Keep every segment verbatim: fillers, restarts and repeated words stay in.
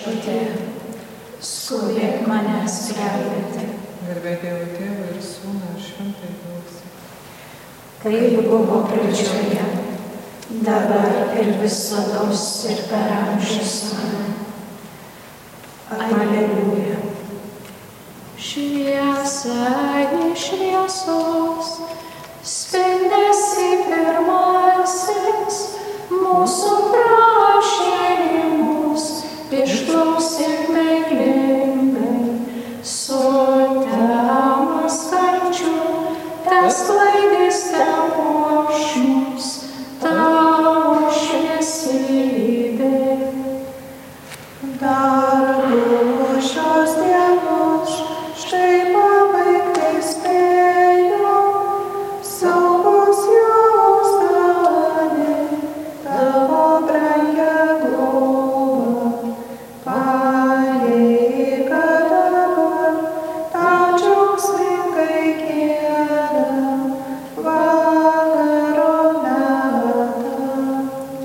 viešpatie, skubėk manęs gelbėti. Garbė Dievui Tėvui ir Sūnui ir Šventai Dvasiai. Kaip buvo pradžioje, dabar ir visados ir per amžius. Aleliuja. Šviesa iš šviesos, spindesi pirmasis, mūsų prašymus išklausyk meilingai, sutemas kančių, tas sklaidys tepuošmus, tavo šviesybė. Dar buvo šios dienos, štai pabaigtai spėjo, saugos jos dalį, tavo brangią globą. Palika dabar, tau džiaugsmingai giedam, vakaro metą.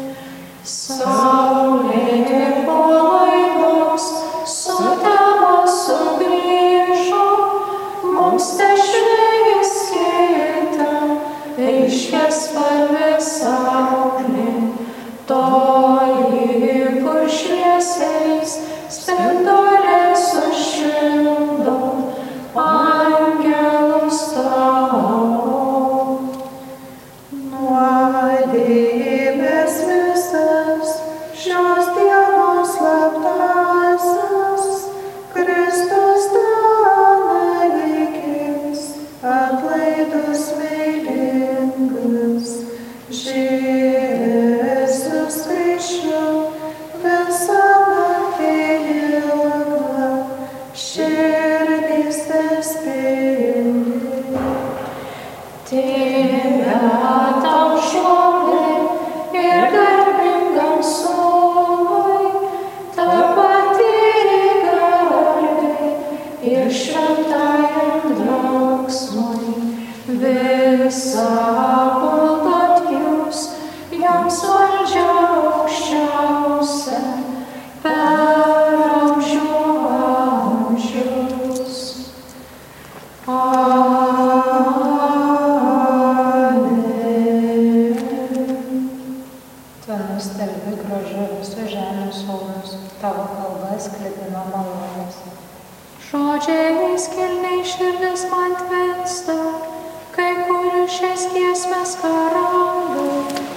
Saulė po laivos, sutemos sugrįžo, mums tešvieskėta, aiškiaspalvė saulė, toji, kur šviesiais spinduliais sušildo angelus tavo. Nuodėmės visas, šios dienos slaptąsias, Kristus tave įkės, atlaidus meilingas. Jėzus Krisčiau, visą naktį ilgą, širdis tespindi. Tėve, tau šlovė ir garbingam Sūnui, ta pati garbė ir šventajam džiaugsmui. Visa pulko atjus, jiems valdžia aukščiausia, per amžių amžius. Amen. Tu nustelbi grožiu visų žemės sūnus, tavo kalba sklidina malonės. Žodžiais kilniai širdis man tvinsta, kai kuriu šias giesmes karalių.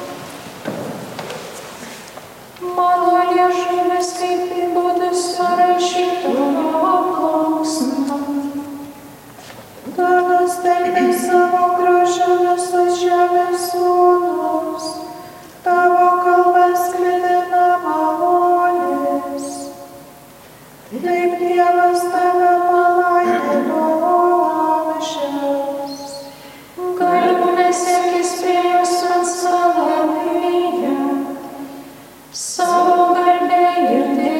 Mano liežuvis kaip įgudusio rašytojo plunksna. Tu nustelbi savo grožiu visus žemės sūnus, tavo kalba sklidina malonės. Taip Dievas tave palaimino amžiams. Galūnės akis prie jūsų salavėje, savo garbė ir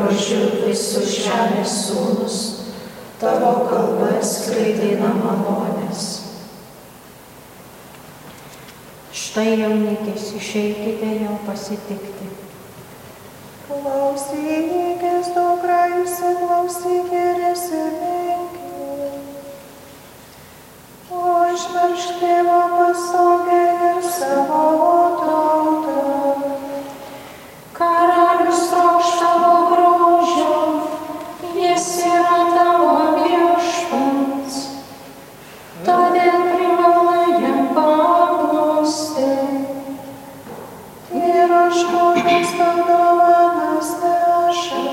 grožiu visus žemės sūnus, tavo kalba skraidina malonės. Štai jaunikis, išeikite jo pasitikti. Klausykis, dukra, įsiklausyk ir įsiminkit. Užmiršk tėvo pasaulį ir savo tautą. Karalius trokš tavo grožio, jis yra tavo viešpats, todėl privalai jam paklusti. Tyros žmonės tau dovanas neša,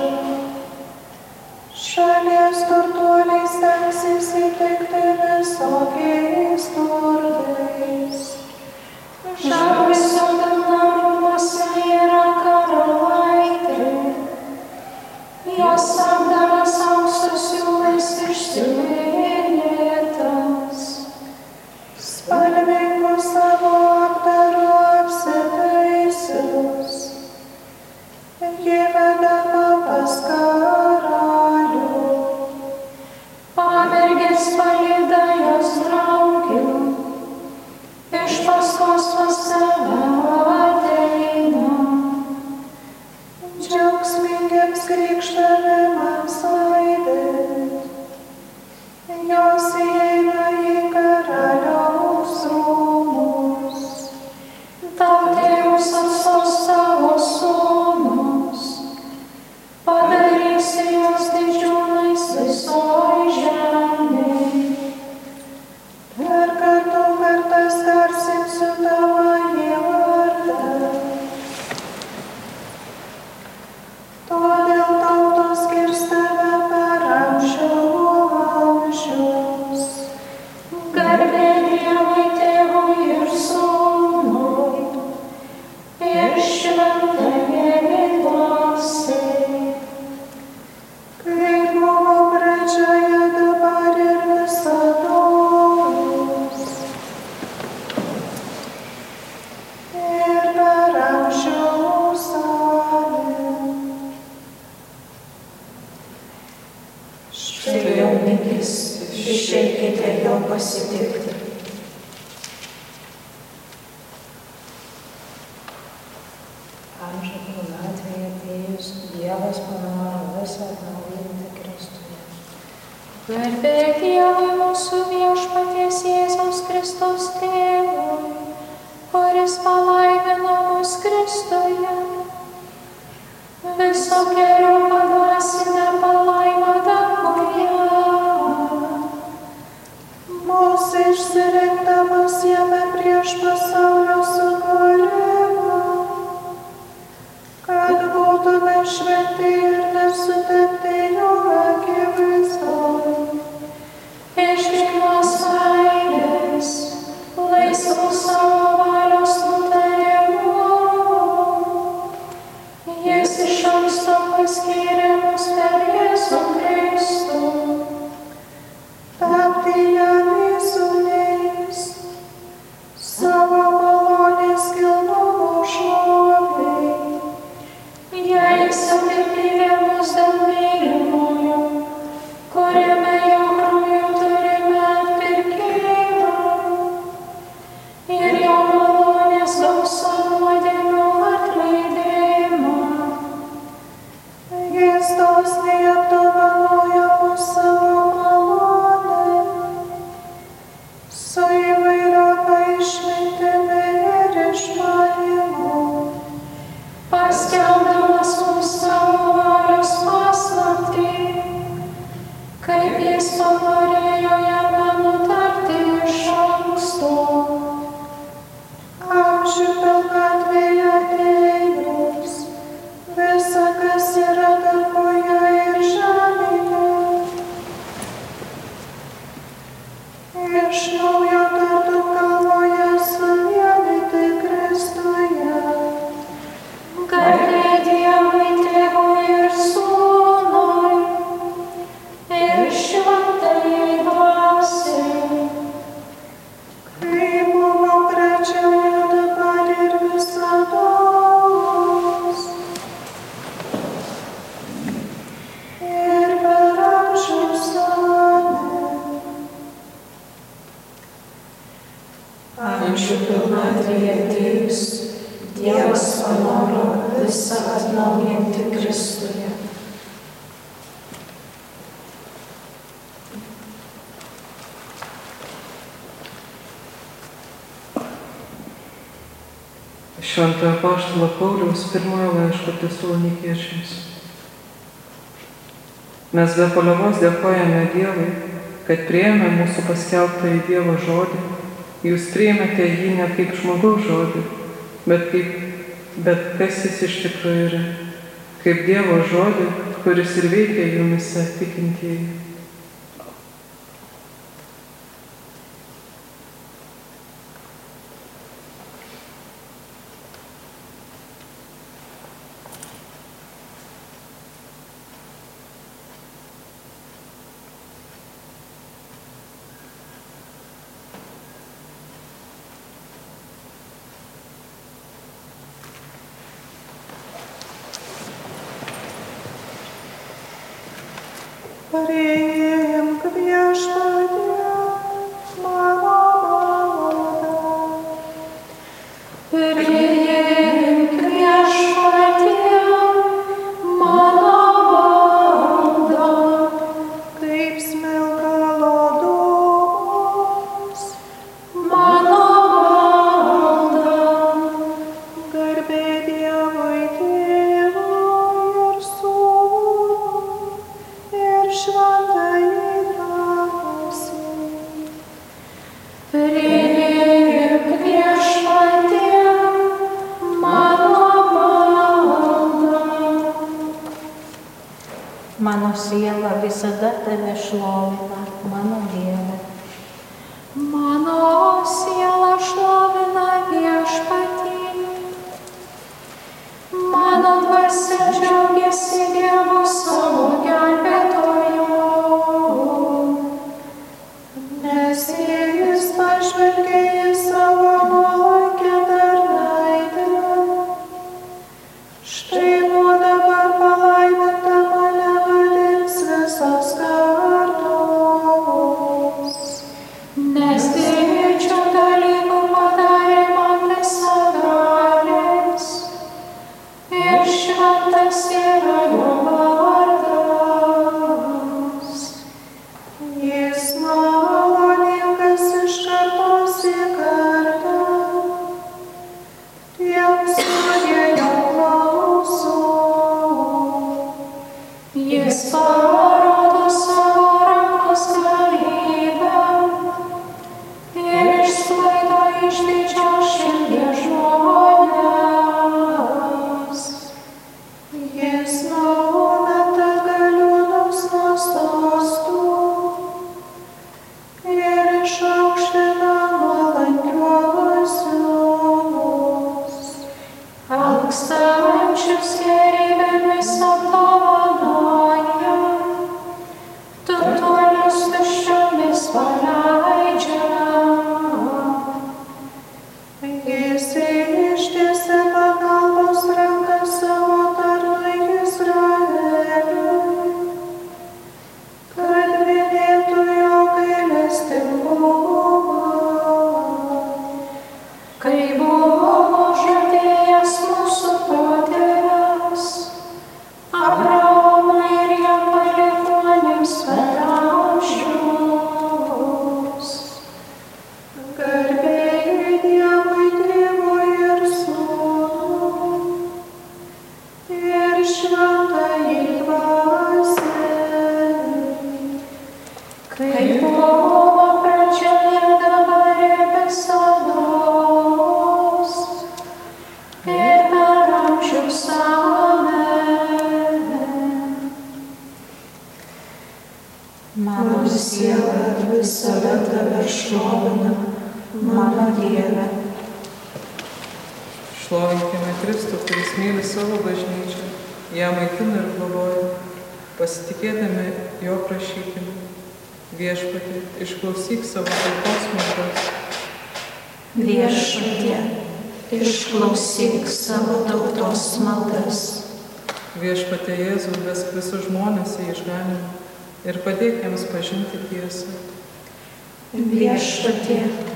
šalies turtuoliai stengsis įteikti visokiais turtais. Žavesio namuose yra karalaitė, jos apdaras aukso siūlais išsiuvinėtas. Spalvingu savo apdaru apsitaisius, ji vedama pas karalių. Pamergės palyda jos draugių, iš paskos pas save ateina. Džiaugsmingiems krikštavimams aidint, jos įeina į karaliaus rūmus. Tau tėvus atstos savo sūnus, padarysi jos didžiūnais visoj žemėj. Per kartų kartas garsinsiu tavąjį vardą. Todėl tautos girs tave per amžių amžius. Garbė Dievui tėvui ir sūnui, ir šventajai dvasiai. Kaip buvo pradžioje, dabar ir visados. Ir per amžiaus amen. Štai jaunikis, išeikite jo pasitikti. Amžių pilnatvėje atėjus, Dievas panoro visą atnaujinti Kristuje. Garbė Dievui mūsų viešpaties Jėzaus Kristaus tėvui, kuris palaimino mus Kristuje. Visokeriopą dvasinę palaimą danguje. Mūsų išsirinkdamas jame prieš pasaulio sukūrimą, kad būtume šventi ir nesutepti jo akivaizdoje. Iš grynos meilės, laisvų savo valios nutarimų, jis iš anksto paskyrė mus per Jėzų Kristų. Tapti jam įsūniais, savo malonės kilnumo šlovei. Jis apipylė mus dėl mylimojo, kuriame jo krauju turime atpirkimą. Ir jo malonės gausa nuodėmių atleidimą. Jis dosniai apdovanojo mus savo malonę, su įvairiopia išmintimi ir išmanymu. Paskelbdamas mums savo valios paslaptį, kaip jis panorėjo jame nutarti iš anksto. Amžių pilnatvėje atėjus, visa, kas yra danguje ir žemėje, laikai atėjus, Dievas panoro visą atnaujinti Kristuje. Šventojo apaštalo Pauliaus pirmojo laiško Tesalonikiečiams. Mes be paliovos dėkojame Dievui, kad priėmė mūsų paskelbtąjį Dievo žodį. Jūs priėmėte jį ne kaip žmogaus žodį, bet, kaip, bet kas jis iš tikrųjų yra, kaip Dievo žodį, kuris ir veikia jumise tikintieji. Priimk Viešpatie mano maldą. Priimk Viešpatie mano maldą. Kaip smilkalo dūmus, Mano maldą. garbė Dievui Tėvui ir Sūnui ir Šventajai Dvasiai. Priimk Viešpatie mano maldą. Mano siela visada tave šlovina, mano Dieve. Mano siela šlovina Viešpatį. Mano dvasia džiaugiasi Dievu savo gelbėtoju. Nes Jis pažvelgė į savo nuolankią tarnaitę. Štai nuo dabar palaiminta mane vadins visos kartos. Nes didžių dalykų padarė man visagalis. Ir šventas yra jo vardas. Jis maloningas iš kartos į kartą. Tiems, kurie jo klauso. Jis parodo savo rankos galybę ir išsklaido išdidžios širdies žmones. Jis numeta galiūnus nuo sostų ir išaukština nuolankiuosius. Alkstančius gėrybėmis apdovanoja, turtuolius tuščiomis paleidžia. Jis ištiesė pagalbos ranką savo tarnui Izraeliui, kad minėtų jo gailestingumą. Kai buvo žadėjęs mūsų protėviams, Abraomui ir jo palikuonims per amžius. Garbė Dievui Tėvui ir Sūnui ir Šventajai Dvasiai. Kai buvo pradžioje, dabar ir visados, ir per amžius. Amen. Mano siela visada tave šlovina, mano Dieve. Šlovinkime Kristų, kuris myli savo bažnyčią, ją maitina ir globoja. Pasitikėdami jo prašykime. Viešpatie, išklausyk savo tautos maldas. Viešpatie, išklausyk savo tautos maldas. Viešpatie Jėzų, vesk visus žmones į išganymą ir padėk jiems pažinti tiesą. Viešpatie,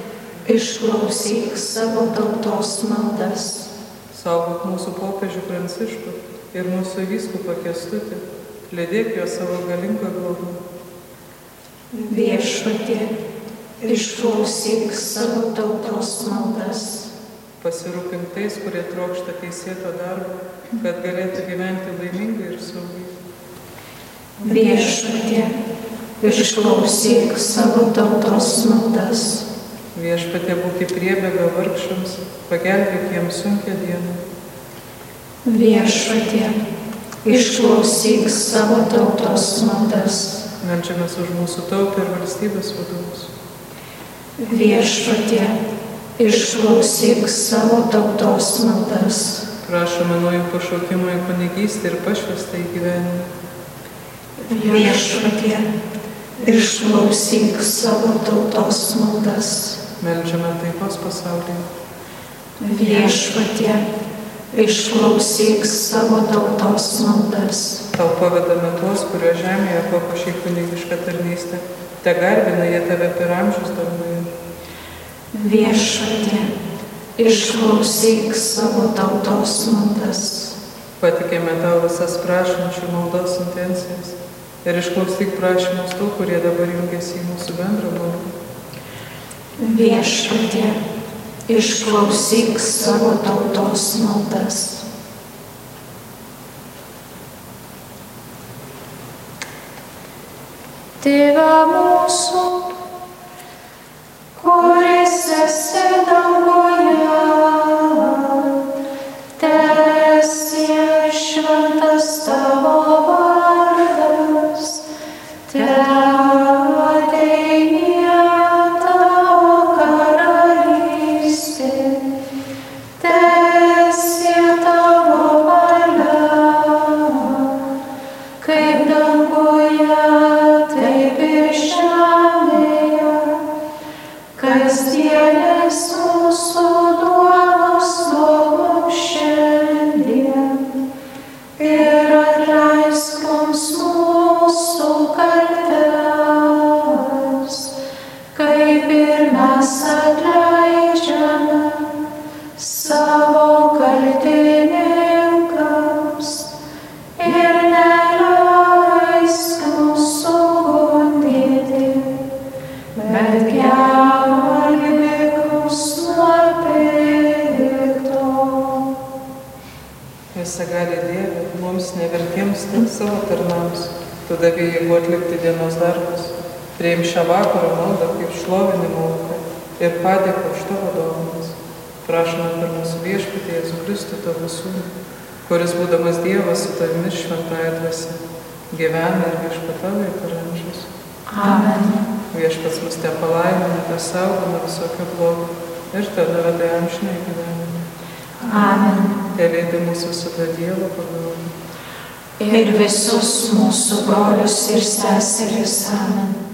išklausyk savo tautos maldas. Saugok mūsų popiežių Pranciškų ir mūsų vyskupą Kęstutį, lydėk jo savo galingą globą. Viešpatie, išklausyk savo tautos maldas. Pasirūpink tais, kurie trokšta teisėto darbo, kad galėtų gyventi laimingai ir saugiai. Viešpatie, išklausyk savo tautos maldas. Viešpatie, būk į priebėgą vargšams, pagelbėk jiems sunkią dieną. Viešpatie, išklausyk savo tautos maldas. Meldžiamės už mūsų tautą ir valstybės vadovus. Viešpatie, išklausyk savo tautos maldas. Prašome naujų pašaukimų į kunigystę ir pašvestą į gyvenimą. Viešpatie, išklausyk savo tautos maldas. Meldžiame taikos pasaulyje. Viešpatie, išklausyk savo tautos maldas. Tau pavedame tuos, kurio žemėje papuošė kunigišką tarnystę. Te garbina jie tave per amžius danguje. Viešpatie, išklausyk savo tautos maldas. Patikėme tau visas prašančių maldos intencijas ir išklausyk prašymus tų, kurie dabar jungiasi į mūsų bendrą maldą. Viešpatie, išklausyk savo tautos maldas. Tėve mūsų, kuris esi danguje, teesie šventas tavo vardas, teateinie tavo karalystė, teesie tavo valia, kaip danguje, taip ir žemėje. Kasdienės mūsų duonos duok mums šiandien ir atleisk mums mūsų kaltes, kaip ir mes atleidžiame savo kaltininkams, ir neleisk mūsų gundyti, bet gelbėk mus nuo pikto. Visagali Dieve, mums nevertiems tik savo tarnams, tu davei jėgų atlikti dienos darbus. Priim šią vakarą maldą kaip šlovinimo auką ir padėką už tavo dovanas. Prašome per mūsų viešpatį Jėzų Kristų, tavo sūnų, kuris būdamas Dievas su tavimi šventąja dvasia, gyvena ir viešpatauja per amžius. Amen. Viešpats mus te palaimina, te saugo nuo visokio blogio ir te nuveda į amžinąjį gyvenimą. Amen. Te leidi mūsų visada Dievo pagalbą. Ir visus mūsų brolius ir seseris. Amen.